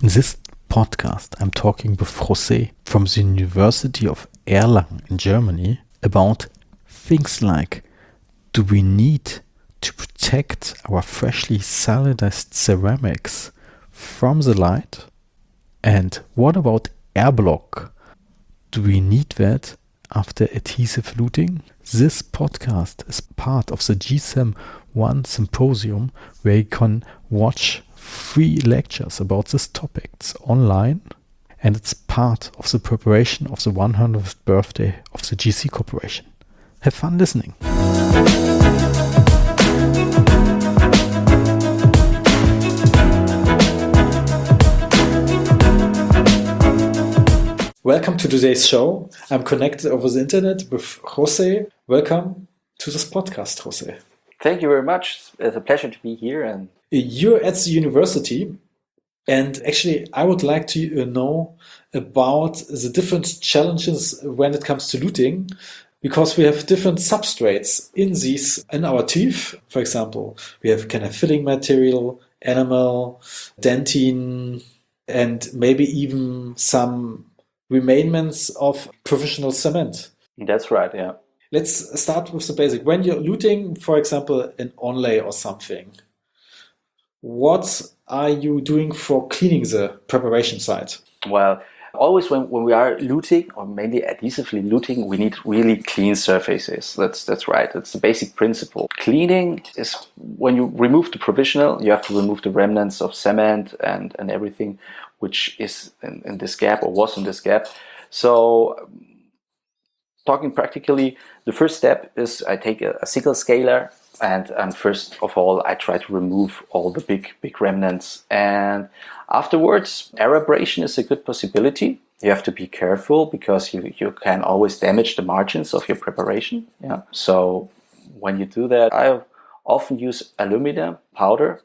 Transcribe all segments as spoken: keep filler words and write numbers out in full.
In this podcast, I'm talking with José from the University of Erlangen in Germany about things like, do we need to protect our freshly salidized ceramics from the light? And what about air block? Do we need that after adhesive luting? This podcast is part of the G S E M one symposium where you can watch free lectures about these topics online, and it's part of the preparation of the one hundredth birthday of the G C Corporation. Have fun listening. Welcome to today's show. I'm connected over the internet with José. Welcome to this podcast, José. Thank you very much. It's a pleasure to be here. And you're at the university, and actually I would like to know about the different challenges when it comes to luting, because we have different substrates in these, in our teeth. For example, we have kind of filling material, enamel, dentine, and maybe even some remainments of professional cement. That's right, yeah. Let's start with the basic. When you're luting, for example, an onlay or something, what are you doing for cleaning the preparation site? Well, always when, when we are luting, or mainly adhesively luting, we need really clean surfaces. That's that's right. That's the basic principle. Cleaning is when you remove the provisional, you have to remove the remnants of cement and, and everything which is in, in this gap or was in this gap. So talking practically, the first step is I take a, a sickle scaler, and, and first of all I try to remove all the big big remnants, and afterwards air abrasion is a good possibility. You have to be careful because you, you can always damage the margins of your preparation. Yeah. So when you do that, I often use alumina powder,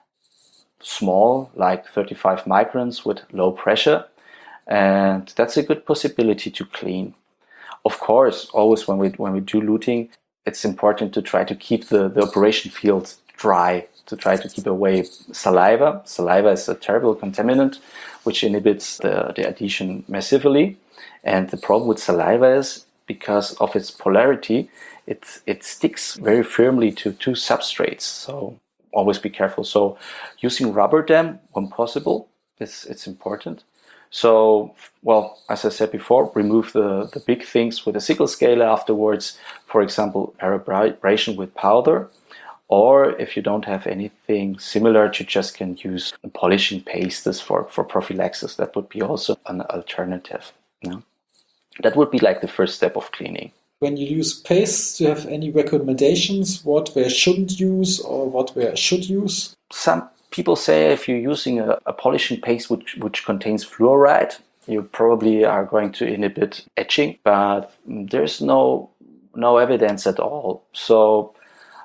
small, like thirty-five microns with low pressure, and that's a good possibility to clean. Of course, always when we when we do luting, it's important to try to keep the, the operation field dry, to try to keep away saliva. Saliva is a terrible contaminant which inhibits the, the adhesion massively. And the problem with saliva is, because of its polarity, it, it sticks very firmly to two substrates. So always be careful. So using rubber dam when possible, it's, it's important. So, well, as I said before, remove the, the big things with a sickle scaler afterwards. For example, air abrasion with powder. Or if you don't have anything similar, you just can use polishing pastes for, for prophylaxis. That would be also an alternative. You know? That would be like the first step of cleaning. When you use pastes, do you have any recommendations what we shouldn't use or what we should use? Some people say if you're using a, a polishing paste which, which contains fluoride, you probably are going to inhibit etching, but there's no no evidence at all. So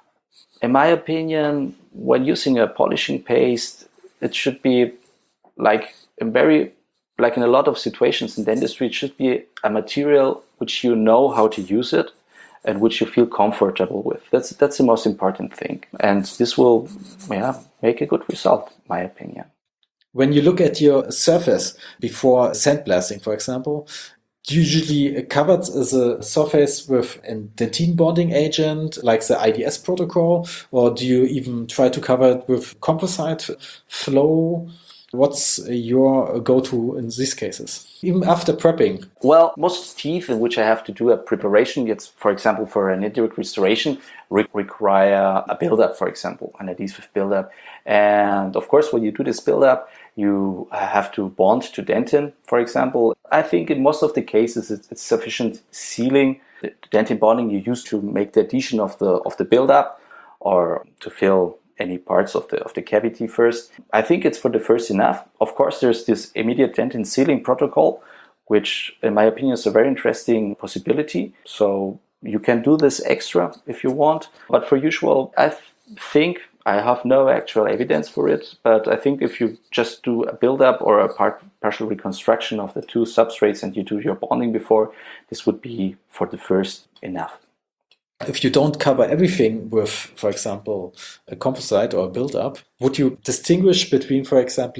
in my opinion, when using a polishing paste, it should be like in very like in a lot of situations in the industry, it should be a material which you know how to use it and which you feel comfortable with. That's that's the most important thing. And this will yeah, make a good result, in my opinion. When you look at your surface before sandblasting, for example, usually covered the surface with a dentine bonding agent like the I D S protocol, or do you even try to cover it with composite flow? What's your go-to in these cases, even after prepping? Well, most teeth in which I have to do a preparation, it's, for example, for an indirect restoration, re- require a build-up, for example, an adhesive build-up. And of course, when you do this build-up, you have to bond to dentin, for example. I think in most of the cases, it's, it's sufficient sealing. The dentin bonding you use to make the adhesion of the of the build-up or to fill any parts of the of the cavity first. I think it's for the first enough. Of course, there's this immediate dentin sealing protocol, which in my opinion is a very interesting possibility. So you can do this extra if you want. But for usual, I think I have no actual evidence for it. But I think if you just do a build-up or a part, partial reconstruction of the two substrates and you do your bonding before, this would be for the first enough. If you don't cover everything with, for example, a composite or a build-up, would you distinguish between, for example,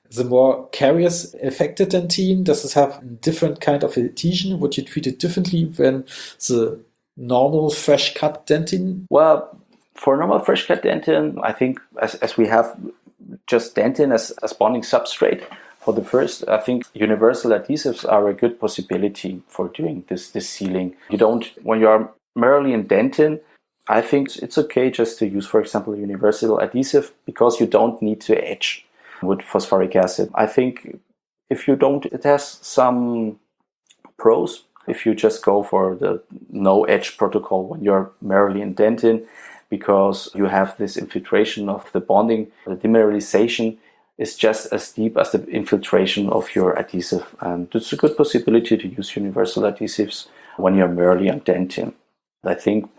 the more caries affected dentine? Does it have a different kind of adhesion? Would you treat it differently than the normal fresh cut dentine? Well, for normal fresh cut dentin, I think as, as we have just dentin as, as bonding substrate, for the first, I think universal adhesives are a good possibility for doing this, this sealing. You don't, when you are merely in dentin, I think it's okay just to use, for example, a universal adhesive because you don't need to etch with phosphoric acid. I think if you don't, it has some pros if you just go for the no etch protocol when you're merely in dentin, because you have this infiltration of the bonding. The demineralization is just as deep as the infiltration of your adhesive, and it's a good possibility to use universal adhesives when you're merely on dentin. I think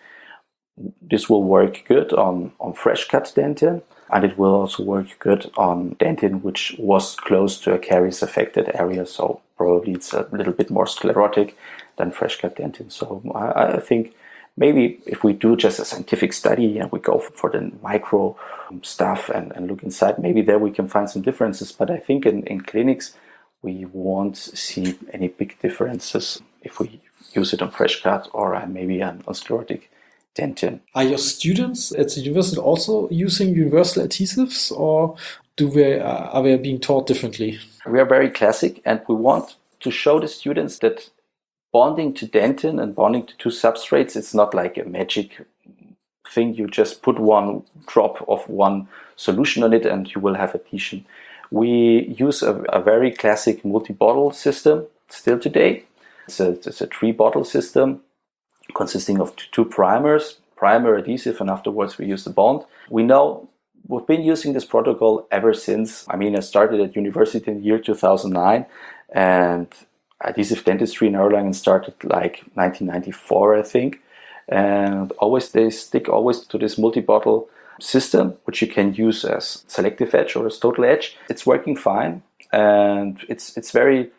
this will work good on, on fresh cut dentin, and it will also work good on dentin which was close to a caries affected area, so probably it's a little bit more sclerotic than fresh cut dentin. So I, I think maybe if we do just a scientific study and we go for the micro stuff and, and look inside, maybe there we can find some differences. But I think in, in clinics, we won't see any big differences if we use it on fresh cut or uh, maybe on, on sclerotic dentin. Are your students at the university also using universal adhesives, or do they, uh, are they being taught differently? We are very classic, and we want to show the students that bonding to dentin and bonding to two substrates, it's not like a magic thing. You just put one drop of one solution on it and you will have adhesion. We use a, a very classic multi-bottle system still today. It's a, it's a three-bottle system consisting of two primers, primer, adhesive, and afterwards we use the bond. We know we've been using this protocol ever since. I mean, I started at university in the year two thousand nine, and adhesive dentistry in Erlangen started like nineteen ninety-four, I think. And always they stick always to this multi-bottle system, which you can use as selective etch or as total etch. It's working fine, and it's it's very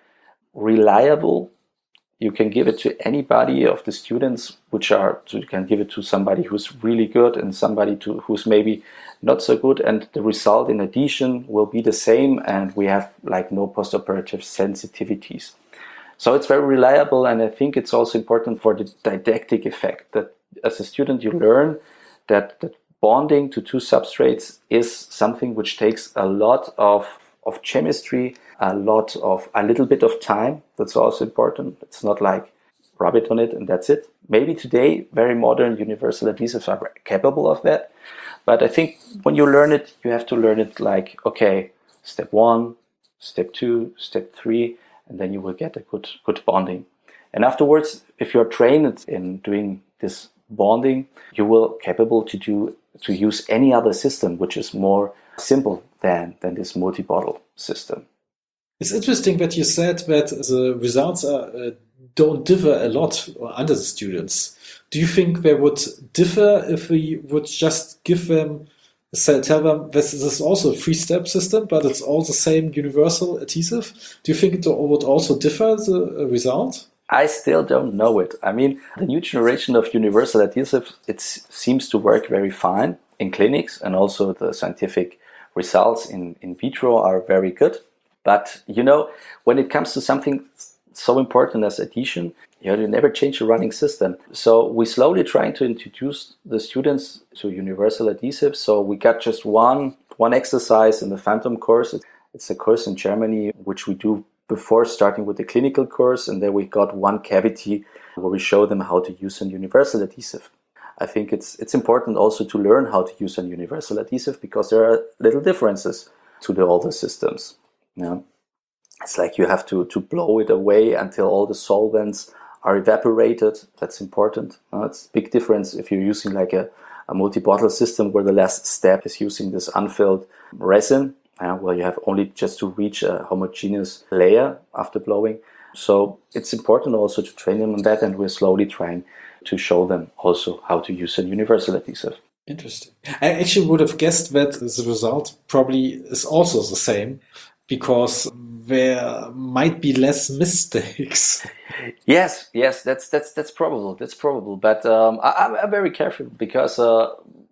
reliable. You can give it to anybody of the students, which are, so you can give it to somebody who's really good and somebody to, who's maybe not so good, and the result in adhesion will be the same, and we have like no postoperative sensitivities. So it's very reliable, and I think it's also important for the didactic effect, that as a student you learn that, that bonding to two substrates is something which takes a lot of, of chemistry, a lot of, a little bit of time. That's also important. It's not like rub it on it and that's it. Maybe today very modern universal adhesives are capable of that, but I think when you learn it, you have to learn it like, okay, step one, step two, step three, and then you will get a good good bonding. And afterwards, if you're trained in doing this bonding, you will capable to do to use any other system which is more simple than than this multi-bottle system. It's interesting that you said that the results are, uh, don't differ a lot under the students. Do you think they would differ if we would just give them, say, tell them this is also a three-step system, but it's all the same universal adhesive? Do you think it would also differ the result? I still don't know it. I mean, the new generation of universal adhesive, it seems to work very fine in clinics, and also the scientific results in, in vitro are very good. But, you know, when it comes to something so important as adhesion, you know, you never change a running system. So we slowly trying to introduce the students to universal adhesives. So we got just one, one exercise in the Phantom course. It's a course in Germany, which we do before starting with the clinical course. And then we got one cavity where we show them how to use a universal adhesive. I think it's, it's important also to learn how to use a universal adhesive, because there are little differences to the older systems. Yeah. It's like you have to, to blow it away until all the solvents are evaporated. That's important. Uh, it's a big difference if you're using like a, a multi-bottle system where the last step is using this unfilled resin, uh, where you have only just to reach a homogeneous layer after blowing. So it's important also to train them on that, and we're slowly trying to show them also how to use a universal adhesive. Interesting. I actually would have guessed that the result probably is also the same, because there might be less mistakes. Yes, yes, that's that's that's probable. That's probable. But um, I, I'm very careful, because uh,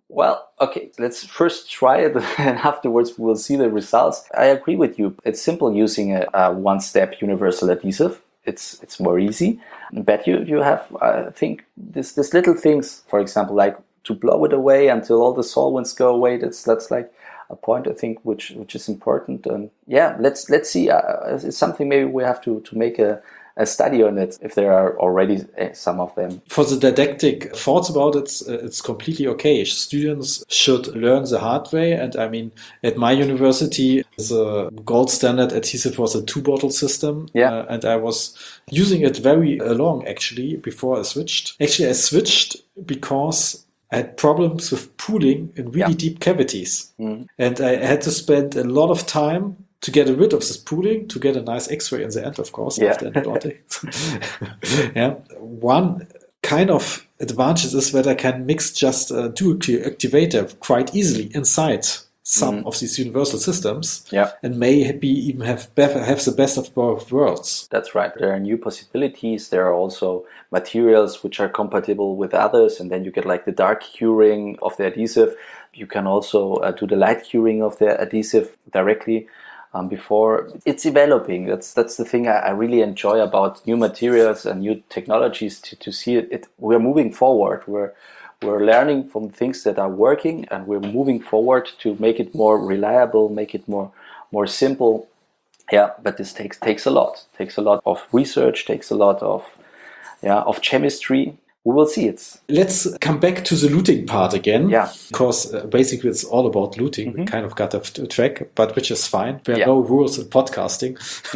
Well, okay, let's first try it and afterwards we'll see the results. I agree with you. It's simple using a, a one-step universal adhesive. It's it's more easy. But you, you have, I think, this this little things, for example, like to blow it away until all the solvents go away. That's that's like a point, I think, which which is important. And yeah, let's let's see. Uh, it's something maybe we have to, to make a a study on it if there are already some of them. For the didactic thoughts about it, uh, it's completely okay. Students should learn the hard way. And I mean, at my university, the gold standard adhesive was a two-bottle system. Yeah. Uh, and I was using it very long, actually, before I switched. Actually, I switched because I had problems with pooling in really Yeah. deep cavities. Mm. And I had to spend a lot of time to get rid of this pooling, to get a nice X-ray in the end, of course, Yeah. after antibiotics. Yeah. One kind of advantage is that I can mix just a dual clear activator quite easily inside some Mhm. of these universal systems, Yeah. and maybe even have better, have the best of both worlds. That's right. There are new possibilities. There are also materials which are compatible with others, and then you get like the dark curing of the adhesive. You can also uh, do the light curing of the adhesive directly. Um, before it's developing. That's that's the thing I, I really enjoy about new materials and new technologies. To, to see it, it, we're moving forward. We're we're learning from things that are working, and we're moving forward to make it more reliable, make it more more simple. Yeah, but this takes takes a lot. Takes a lot of research. Takes a lot of yeah of chemistry. We will see. It's Let's come back to the looting part again. Yeah. Because uh, basically it's all about looting. We kind of got off track, but which is fine. There are Yeah. no rules in podcasting.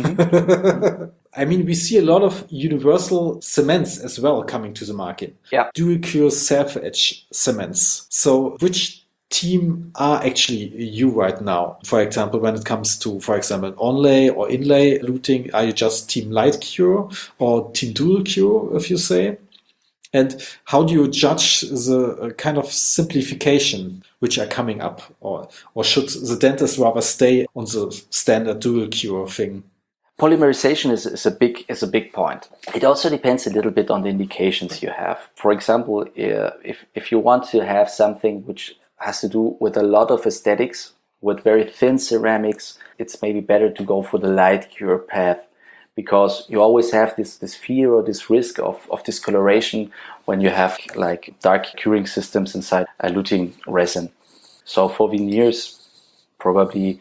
I mean, we see a lot of universal cements as well coming to the market. Yeah. Dual cure self-etch cements. So which team are actually you right now? For example, when it comes to, for example, onlay or inlay looting, are you just team light cure or team dual cure, if you say? And how do you judge the uh, kind of simplification which are coming up? Or, or should the dentist rather stay on the standard dual cure thing? Polymerization is, is a big is a big point. It also depends a little bit on the indications you have. For example, uh, if if you want to have something which has to do with a lot of aesthetics, with very thin ceramics, it's maybe better to go for the light cure path, because you always have this this fear or this risk of, of discoloration when you have like dark curing systems inside a luting resin. So for veneers, probably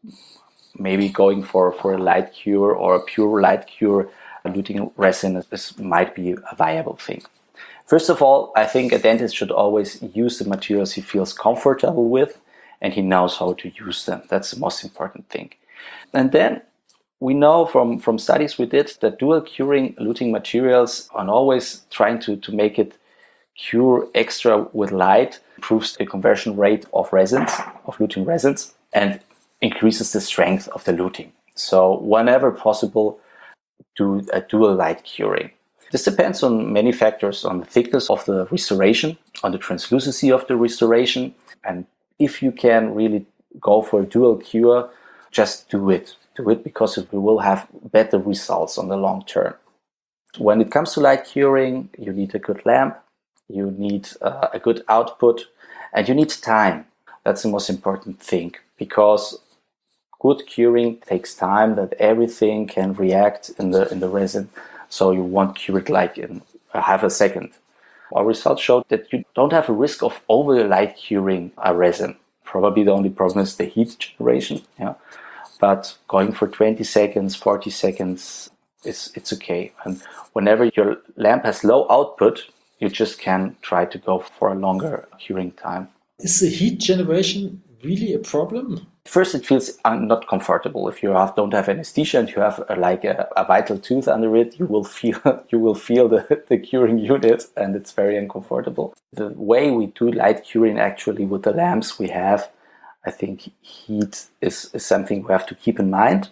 maybe going for, for a light cure or a pure light cure luting resin is, might be a viable thing. First of all, I think a dentist should always use the materials he feels comfortable with and he knows how to use them. That's the most important thing. And then we know from, from studies we did that dual curing luting materials are always trying to, to make it cure extra with light, improves the conversion rate of resins, of luting resins, and increases the strength of the luting. So whenever possible, do a dual light curing. This depends on many factors, on the thickness of the restoration, on the translucency of the restoration, and if you can really go for a dual cure, just do it. Do it because it will have better results on the long term. When it comes to light curing, you need a good lamp, you need uh, a good output, and you need time. That's the most important thing, because good curing takes time, that everything can react in the in the resin, so you won't cure it like in a half a second. Our results showed that you don't have a risk of over light curing a resin. Probably the only problem is the heat generation. Yeah, but going for twenty seconds, forty seconds, it's it's okay. And whenever your lamp has low output, you just can try to go for a longer curing time. Is the heat generation really a problem? First, it feels un- not comfortable. If you have, don't have anesthesia and you have a, like a, a vital tooth under it, you will feel you will feel the, the curing unit, and it's very uncomfortable. The way we do light curing actually with the lamps we have, I think heat is, is something we have to keep in mind,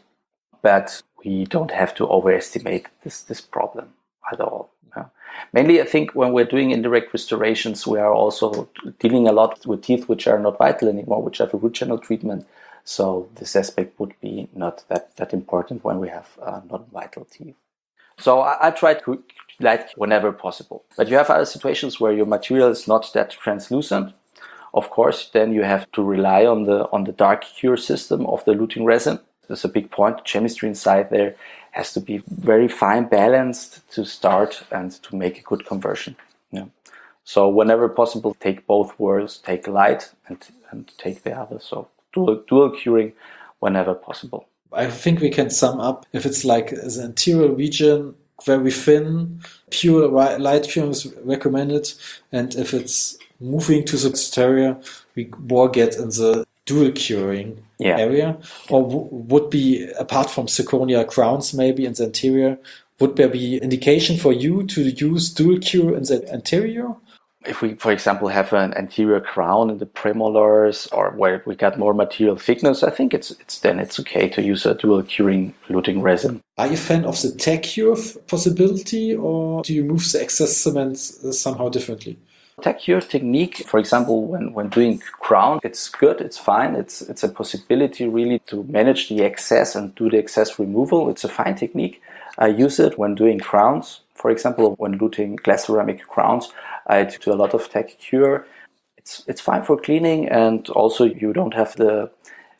but we don't have to overestimate this this problem at all. Yeah. Mainly, I think when we're doing indirect restorations, we are also dealing a lot with teeth which are not vital anymore, which have a root channel treatment. So this aspect would be not that, that important when we have uh, non-vital teeth. So I, I try to light whenever possible. But you have other situations where your material is not that translucent, Of course, then you have to rely on the on the dark cure system of the luting resin. There's a big point. The chemistry inside there has to be very fine balanced to start and to make a good conversion. Yeah. So whenever possible, take both worlds, take light and, and take the other. So dual, dual curing whenever possible. I think we can sum up, if it's like the anterior region, very thin, pure light curing is recommended. And if it's moving to the posterior, we more get in the dual curing yeah. area. Or w- would be, apart from zirconia crowns maybe in the anterior, would there be indication for you to use dual cure in the anterior? If we, for example, have an anterior crown in the premolars, or where we got more material thickness, I think it's it's then it's okay to use a dual curing luting resin. Are you a fan of the tag cure possibility, or do you move the excess cement somehow differently? Tag cure technique, for example, when, when doing crown, it's good, it's fine, it's it's a possibility really to manage the excess and do the excess removal. It's a fine technique. I use it when doing crowns, for example, when luting glass ceramic crowns. I do a lot of tag cure. It's it's fine for cleaning, and also you don't have the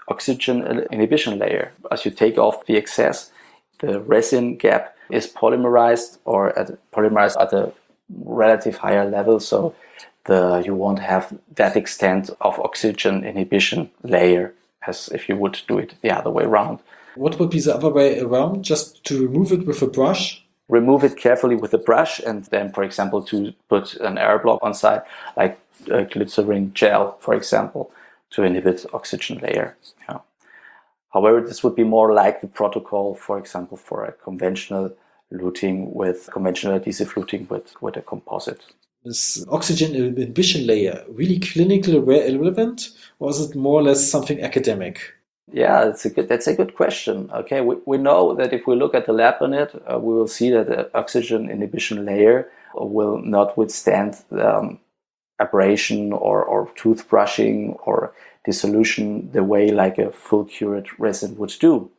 oxygen inhibition layer. As you take off the excess, the resin gap is polymerized or at, polymerized at a relative higher level, so the you won't have that extent of oxygen inhibition layer as if you would do it the other way around. What would be the other way around? Just to remove it with a brush? Remove it carefully with a brush, and then, for example, to put an air block on side, like a glycerin gel, for example, to inhibit oxygen layer. Yeah. However, this would be more like the protocol, for example, for a conventional luting with conventional adhesive luting with, with a composite. Is oxygen inhibition layer really clinically relevant, or is it more or less something academic? Yeah, that's a good, that's a good question. Okay, we, we know that if we look at the lab on it, uh, we will see that the oxygen inhibition layer will not withstand um, abrasion or, or toothbrushing or dissolution the way like a full cured resin would do.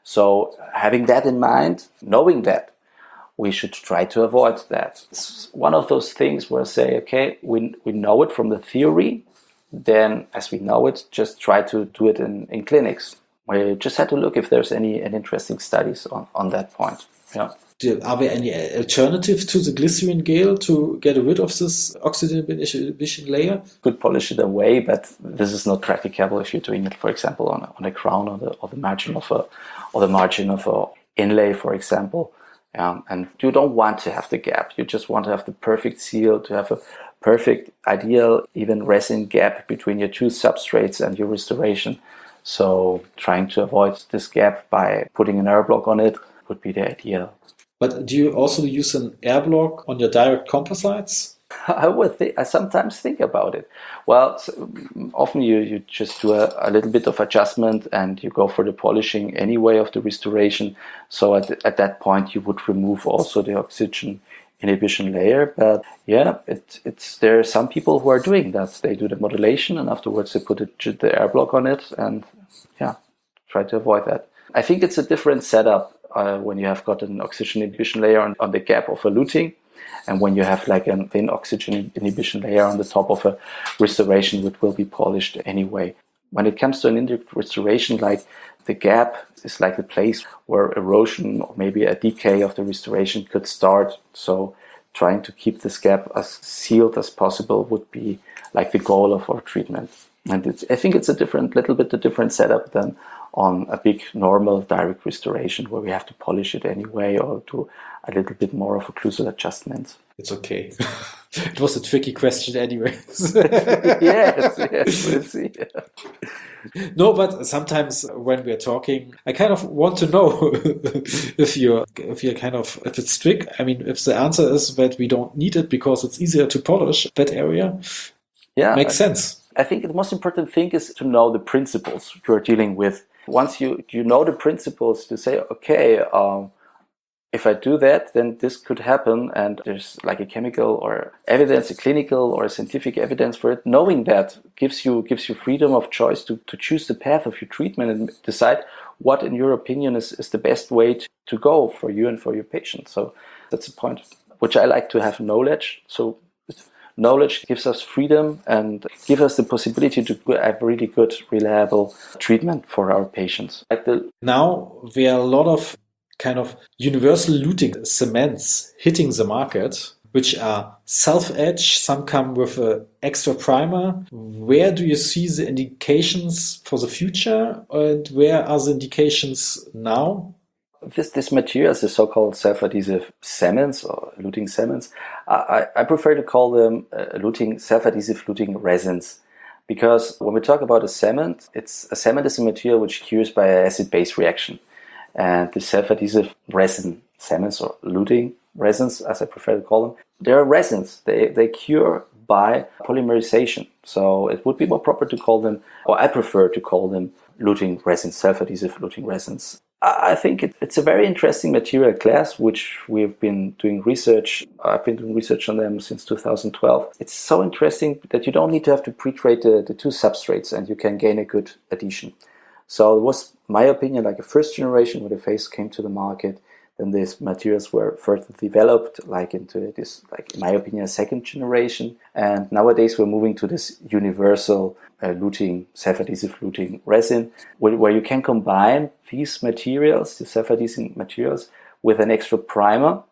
So having that in mind, knowing that, we should try to avoid that. It's one of those things where I say, okay, we, we know it from the theory, then as we know it, just try to do it in, in clinics. We just had to look if there's any, any interesting studies on, on that point. Yeah. Are there any alternatives to the glycerin gel to get rid of this oxygen inhibition layer? Could polish it away, but this is not practicable if you're doing it, for example, on a, on a crown or the, or the margin of a or the margin of a inlay, for example. Um, and you don't want to have the gap. You just want to have the perfect seal, to have a perfect, ideal, even resin gap between your two substrates and your restoration. So trying to avoid this gap by putting an air block on it would be the ideal. But do you also use an air block on your direct composites? I would think, I sometimes think about it. Well, so often you, you just do a, a little bit of adjustment and you go for the polishing anyway of the restoration. So at, at that point you would remove also the oxygen inhibition layer. But yeah, it, it's there are some people who are doing that. They do the modulation and afterwards they put it, the air block on it and yeah, try to avoid that. I think it's a different setup uh, when you have got an oxygen inhibition layer on, on the gap of a luting, and when you have like a thin oxygen inhibition layer on the top of a restoration, which will be polished anyway. When it comes to an indirect restoration, like the gap is like the place where erosion or maybe a decay of the restoration could start. So trying to keep this gap as sealed as possible would be like the goal of our treatment. And it's, I think it's a different, little bit a different setup than on a big normal direct restoration where we have to polish it anyway or do a little bit more of occlusal adjustment. It's okay. It was a tricky question anyways. yes, yes, we'll see. No, but sometimes when we're talking, I kind of want to know if you're if you're kind of if it's strict. I mean, if the answer is that we don't need it because it's easier to polish that area, yeah, makes sense. I think the most important thing is to know the principles you're dealing with. Once you you know the principles, to say, okay, um, if I do that, then this could happen, and there's like a chemical or evidence, a clinical or a scientific evidence for it. Knowing that gives you gives you freedom of choice to, to choose the path of your treatment and decide what, in your opinion, is, is the best way to, to go for you and for your patient. So that's a point which I like to have knowledge. So knowledge, gives us freedom, and gives us the possibility to have really good, reliable treatment for our patients. Like the now there are a lot of kind of universal luting cements hitting the market, which are self-etch. Some come with an extra primer. Where do you see the indications for the future, and where are the indications now? This, this material, the so-called self-adhesive cements or luting cements, I, I prefer to call them uh, luting, self-adhesive luting resins. Because when we talk about a cement, it's, a cement is a material which cures by an acid-base reaction. And the self-adhesive resin cements or luting resins, as I prefer to call them, they're resins. They, they cure by polymerization. So it would be more proper to call them, or I prefer to call them luting resins, self-adhesive luting resins. I think it, it's a very interesting material class, which we've been doing research. I've been doing research on them since two thousand twelve. It's so interesting that you don't need to have to pre-treat the, the two substrates and you can gain a good adhesion. So it was, my opinion, like a first generation when the phase came to the market. Then these materials were further developed, like into this, like in my opinion, a second generation. And nowadays we're moving to this universal uh, luting, self-adhesive luting resin, where, where you can combine these materials, the self-adhesive materials, with an extra primer.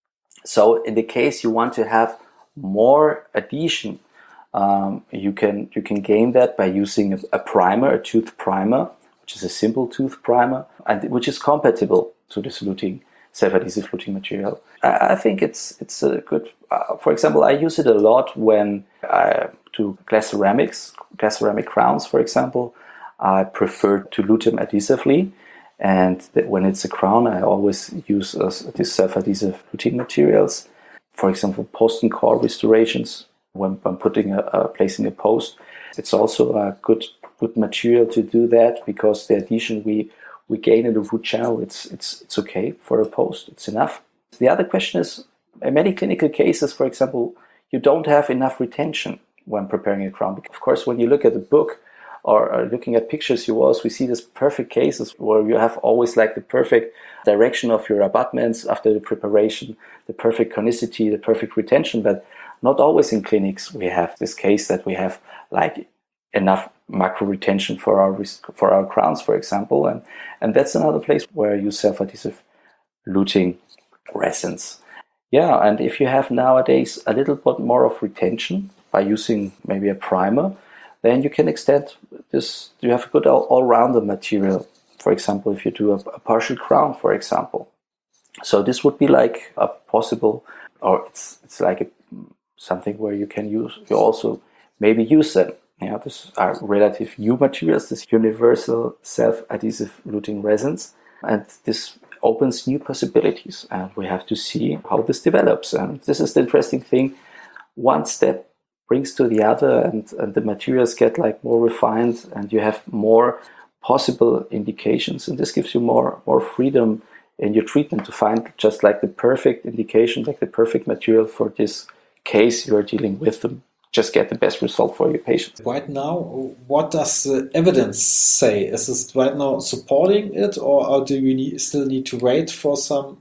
So in the case you want to have more adhesion, um, you can you can gain that by using a, a primer, a tooth primer, which is a simple tooth primer, and which is compatible to this luting, self-adhesive luting material. I, I think it's it's a good. Uh, for example, I use it a lot when I do glass ceramics, glass ceramic crowns, for example. I prefer to lute them adhesively, and that when it's a crown, I always use uh, these self-adhesive luting materials. For example, post and core restorations, when, when putting a, a placing a post, it's also a good good material to do that, because the adhesion we we gain in the root channel, it's it's it's okay for a post, it's enough. The other question is, in many clinical cases, for example, you don't have enough retention when preparing a crown. Of course, when you look at the book or, or looking at pictures, you always we see these perfect cases where you have always like the perfect direction of your abutments after the preparation, the perfect conicity, the perfect retention, but not always in clinics we have this case that we have like enough macro retention for our for our crowns, for example, and and that's another place where I use self-adhesive luting resins. Yeah, and if you have nowadays a little bit more of retention by using maybe a primer, then you can extend this. You have a good all, all-rounder material. For example, if you do a, a partial crown, for example. So this would be like a possible, or it's it's like a, something where you can use. You also maybe use them. Yeah, these are relative new materials, this universal self-adhesive luting resins, and this opens new possibilities, and we have to see how this develops. And this is the interesting thing. One step brings to the other, and, and the materials get like more refined, and you have more possible indications, and this gives you more more freedom in your treatment to find just like the perfect indication, like the perfect material for this case you are dealing with, them just get the best result for your patient. Right now, what does the evidence say? Is it right now supporting it, or, or do we need, still need to wait for some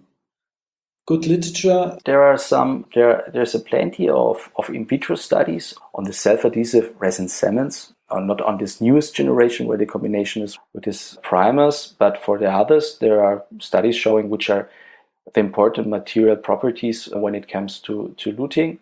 good literature? There are some, there, there's a plenty of, of in vitro studies on the self-adhesive resin cements, or not on this newest generation where the combination is with these primers, but for the others, there are studies showing which are the important material properties when it comes to, to luting.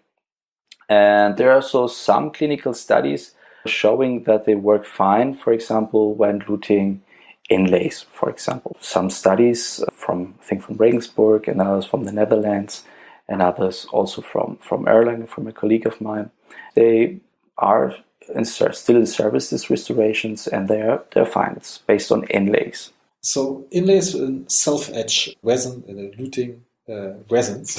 And there are also some clinical studies showing that they work fine, for example, when luting inlays, for example. Some studies from, I think, from Regensburg, and others from the Netherlands, and others also from, from Erlangen, from a colleague of mine. They are in, still in service, these restorations, and they're, they're fine. It's based on inlays. So inlays in self-etch resin in a luting Uh, resins.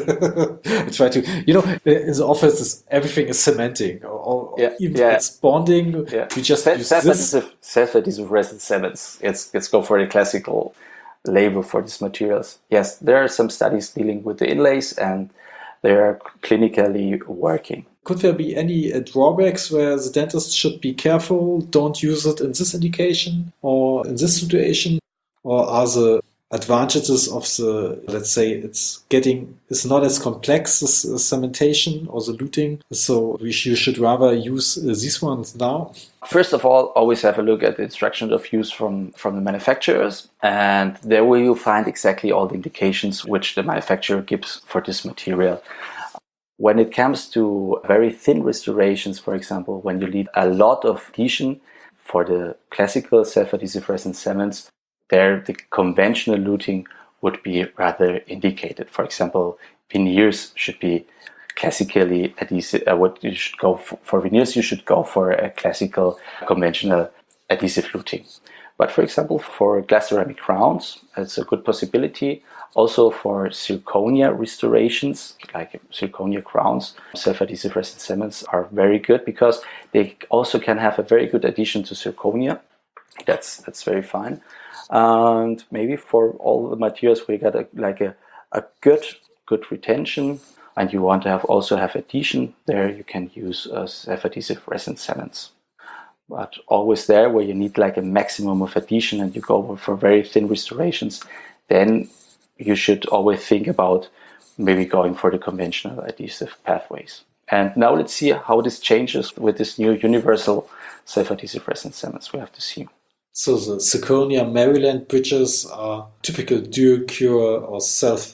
I try to, you know, in the office, is, everything is cementing, or, or yeah, even yeah. it's bonding. Yeah. We just Self- use self-adhesive, this. self-adhesive resin cements. Let's let's go for the classical label for these materials. Yes, there are some studies dealing with the inlays, and they are clinically working. Could there be any uh, drawbacks where the dentist should be careful? Don't use it in this indication or in this situation, or are the advantages of the, let's say, it's getting, it's not as complex as uh, cementation or the luting. So we sh- you should rather use uh, these ones now. First of all, always have a look at the instructions of use from, from the manufacturers. And there will you find exactly all the indications which the manufacturer gives for this material. When it comes to very thin restorations, for example, when you need a lot of adhesion for the classical self-adhesive resin cements, there the conventional luting would be rather indicated. For example, veneers should be classically adhesive. Uh, what you should go for, for veneers, you should go for a classical conventional adhesive luting. But for example, for glass ceramic crowns, it's a good possibility. Also for zirconia restorations, like zirconia crowns, self-adhesive resin cements are very good because they also can have a very good adhesion to zirconia. That's that's very fine. And maybe for all the materials we got a, like a, a good good retention, and you want to have also have adhesion, there you can use uh, self-adhesive resin cements. But always there where you need like a maximum of adhesion and you go for very thin restorations, then you should always think about maybe going for the conventional adhesive pathways. And now let's see how this changes with this new universal self-adhesive resin cements. We have to see. So the zirconia Maryland bridges are typical dual cure or self.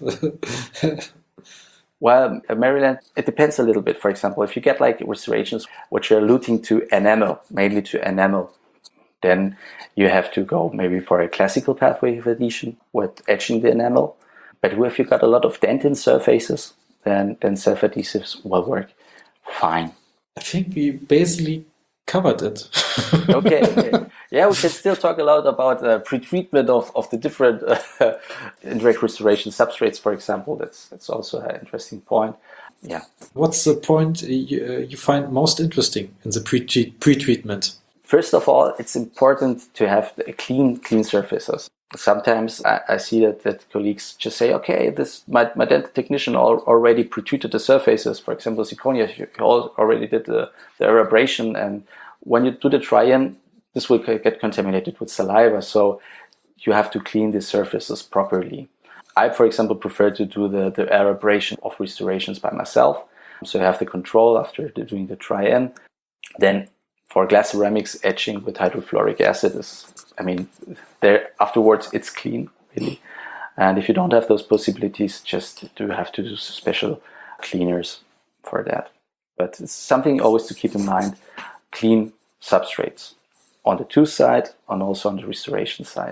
Well, Maryland, it depends a little bit. For example, if you get like restorations which are luting to enamel, mainly to enamel, then you have to go maybe for a classical pathway of adhesion with etching the enamel. But if you've got a lot of dentin surfaces, then, then self-adhesives will work fine. I think we basically covered it. Okay. Okay. Yeah, we can still talk a lot about uh, pre-treatment of, of the different uh, indirect restoration substrates, for example. That's that's also an interesting point. Yeah. What's the point you, uh, you find most interesting in the pre-treat, pre-treatment? First of all, it's important to have clean, clean surfaces. Sometimes I, I see that, that colleagues just say, okay, this my, my dental technician al- already pre-treated the surfaces. For example, zirconia, you already did the, the abrasion, and when you do the try-in, this will get contaminated with saliva, so you have to clean the surfaces properly. I, for example, prefer to do the, the abrasion of restorations by myself, so you have the control after doing the try-in. Then for glass ceramics, etching with hydrofluoric acid is, I mean, there afterwards it's clean, really. And if you don't have those possibilities, just do have to do special cleaners for that. But it's something always to keep in mind, clean substrates on the tooth side and also on the restoration side.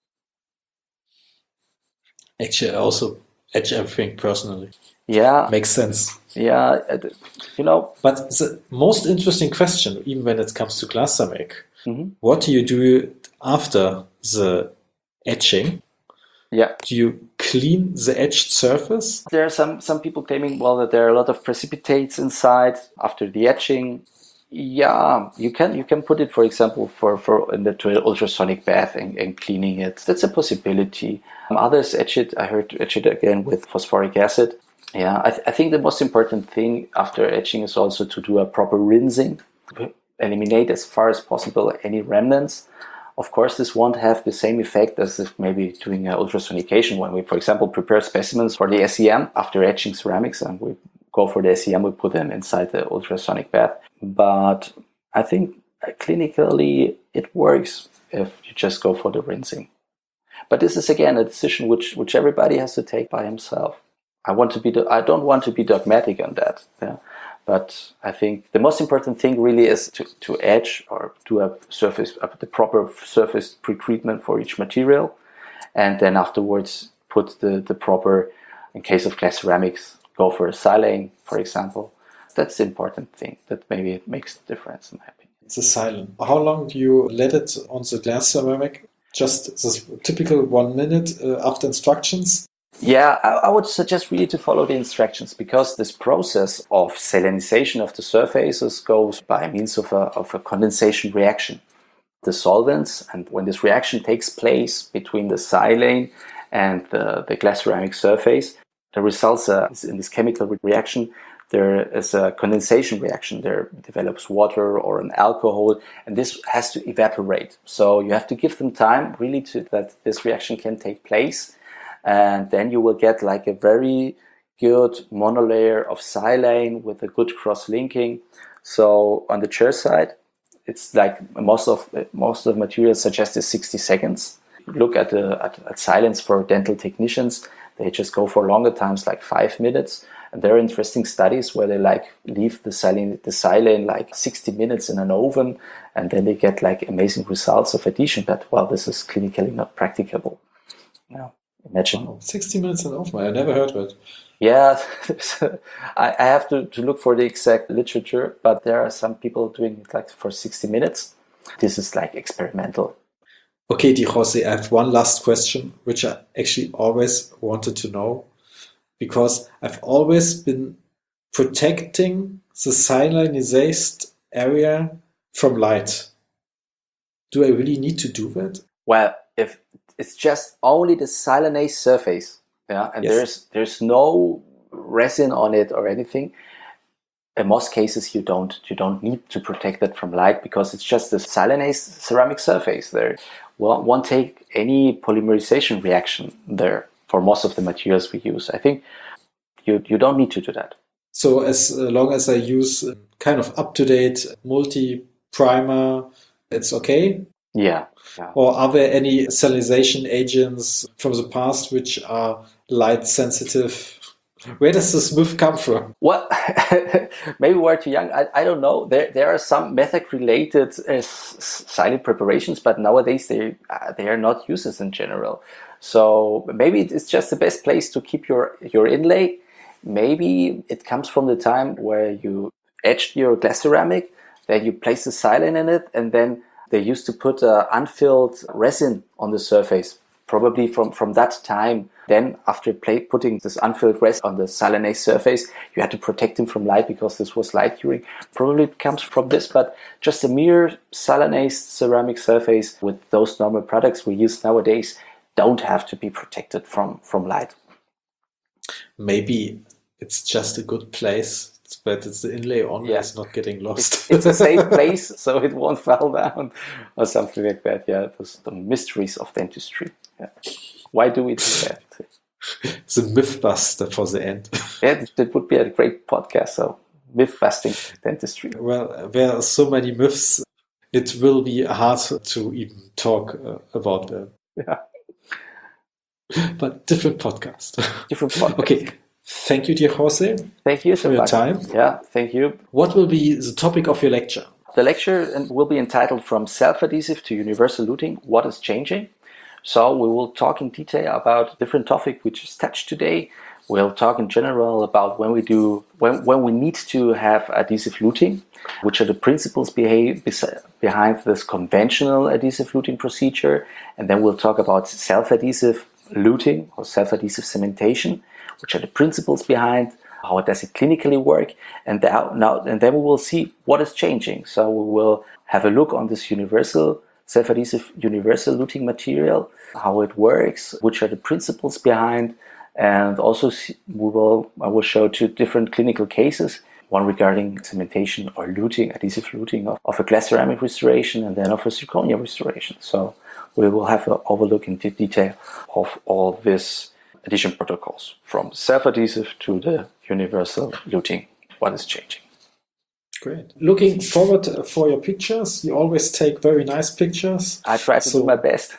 Actually, I also etch everything personally. Yeah. Makes sense. Yeah, you know. But the most interesting question, even when it comes to glass ceramic, mm-hmm. what do you do after the etching? Yeah. Do you clean the etched surface? There are some, some people claiming, well, that there are a lot of precipitates inside after the etching. Yeah, you can you can put it, for example, for, for in the to an ultrasonic bath and, and cleaning it. That's a possibility. Um, others etch it, I heard etch it again with phosphoric acid. Yeah, I, th- I think the most important thing after etching is also to do a proper rinsing, eliminate as far as possible any remnants. Of course, this won't have the same effect as if maybe doing an ultrasonication when we, for example, prepare specimens for the S E M after etching ceramics, and we go for the S E M, we put them inside the ultrasonic bath. But I think clinically it works if you just go for the rinsing. But this is again a decision which which everybody has to take by himself. I want to be the, I don't want to be dogmatic on that. Yeah? But I think the most important thing really is to, to etch or do a surface a, the proper surface pre-treatment for each material, and then afterwards put the, the proper, in case of glass ceramics, go for a silane, for example. That's the important thing. That maybe it makes the difference in my opinion. It's a silane. How long do you let it on the glass ceramic? Just this typical one minute uh, after instructions? Yeah, I, I would suggest really to follow the instructions, because this process of salinization of the surfaces goes by means of a, of a condensation reaction. The solvents, and when this reaction takes place between the silane and the, the glass ceramic surface, the results uh, in this chemical reaction there is a condensation reaction. There develops water or an alcohol, and this has to evaporate. So you have to give them time really to that this reaction can take place, and then you will get like a very good monolayer of silane with a good cross-linking. So on the chair side, it's like most of most of the materials suggest is sixty seconds. Look at the at, at silanes for dental technicians. They just go for longer times, like five minutes. And there are interesting studies where they like leave the silane, the silane like sixty minutes in an oven, and then they get like amazing results of adhesion. But well, this is clinically not practicable. Now, imagine oh, sixty minutes in an oven. I never heard of it. Yeah, I, I have to, to look for the exact literature, but there are some people doing it like for sixty minutes. This is like experimental. Okay, Di Jose, I have one last question, which I actually always wanted to know, because I've always been protecting the silanized area from light. Do I really need to do that? Well, if it's just only the silanase surface, yeah, and yes. there's there's no resin on it or anything, in most cases you don't you don't need to protect it from light, because it's just the silanase ceramic surface there. Well, won't take any polymerization reaction there for most of the materials we use. I think you you don't need to do that. So as long as I use kind of up-to-date multi-primer, it's okay? Yeah. yeah. Or are there any salinization agents from the past which are light sensitive? Where does this myth come from? Well, maybe we're too young. I, I don't know. There there are some method-related uh, silane preparations, but nowadays they uh, they are not used in general. So maybe it's just the best place to keep your your inlay. Maybe it comes from the time where you etched your glass ceramic, then you place the silane in it, and then they used to put uh, unfilled resin on the surface. Probably from, from that time. Then after play, putting this unfilled resin on the silanase surface, you had to protect them from light because this was light curing. Probably it comes from this, but just a mere silanase ceramic surface with those normal products we use nowadays don't have to be protected from, from light. Maybe it's just a good place, but it's the inlay on yeah. is not getting lost. It's, it's a safe place, so it won't fall down or something like that. Yeah, it was the mysteries of dentistry. Yeah. Why do we do that? It's a myth buster for the end. Yeah, that would be a great podcast. So, myth busting dentistry. Well, there are so many myths, it will be hard to even talk uh, about them. Yeah. But different podcast. Different podcast. Okay. Thank you, Di Jose. Thank you for your time. Yeah, thank you. What will be the topic of your lecture? The lecture will be entitled From Self-Adhesive to Universal Luting, What is Changing? So we will talk in detail about different topic which is touched today. We'll talk in general about when we do when, when we need to have adhesive luting, which are the principles behave, behind this conventional adhesive luting procedure, and then we'll talk about self-adhesive luting or self-adhesive cementation, which are the principles behind, how does it clinically work, and now, now and then we will see what is changing. So we will have a look on this universal self-adhesive universal luting material, how it works, which are the principles behind, and also see, we will I will show two different clinical cases, one regarding cementation or luting, adhesive luting of, of a glass ceramic restoration, and then of a zirconia restoration. So we will have an overlook into detail of all these adhesion protocols, from self-adhesive to the universal luting, what is changing. Great. Looking forward for your pictures. You always take very nice pictures. I try to so... do my best.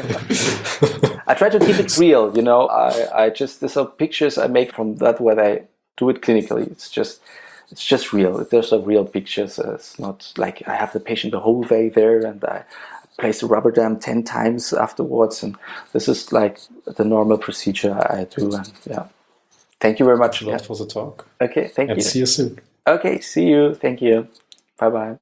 I try to keep it real, you know. I, I just there's some pictures I make from that where I do it clinically. It's just it's just real. There's a real pictures. It's not like I have the patient the whole way there and I place the rubber dam ten times afterwards. And this is like the normal procedure I do. And yeah, thank you very much. Thanks a lot for the talk. Okay, thank and you. See you soon. Okay, see you. Thank you. Bye bye.